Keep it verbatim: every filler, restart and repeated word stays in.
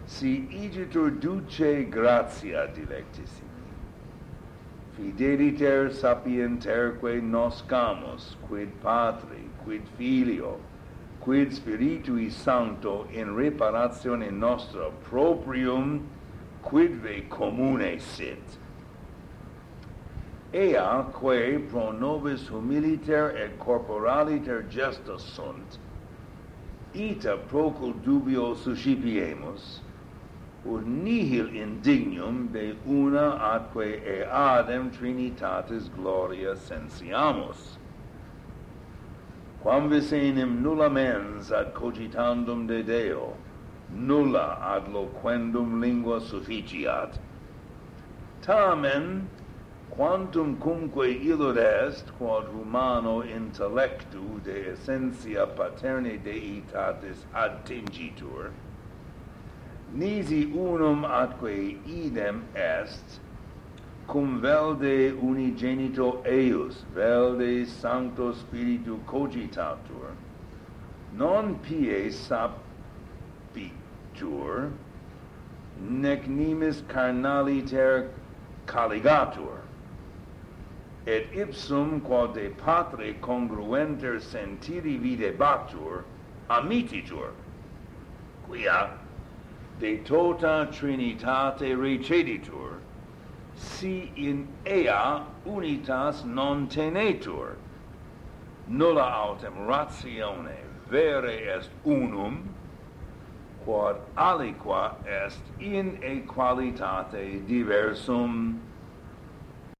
si igitur duce gratia dilectissimi. Fideliter sapienterque noscamus, quid Patri, quid Filio, quid Spiritui Sancto in reparatione nostra proprium quidve commune sit. Ea quae pro nobis humiliter et corporaliter gesta sunt, ita procul dubio suscipiemus, ut nihil indignum de una atque eadem Trinitatis gloria sensiamus. Quam vis enim nulla mens ad cogitandum de Deo, nulla ad loquendum lingua sufficiat. Tamen, quantum cumque illud est, quod humano intellectu de essentia paterne deitatis attingitur, nisi unum atque idem est, cum vel de unigenito eius, vel de Sancto Spiritu cogitatur, non pie sapitur, nec nimis carnaliter caligatur, et ipsum quod de patre congruenter sentiri videbatur, amititur, quia de tota Trinitate receditur, si in ea unitas non tenetur. Nulla autem ratione vere est unum, quod aliqua est in equalitate diversum.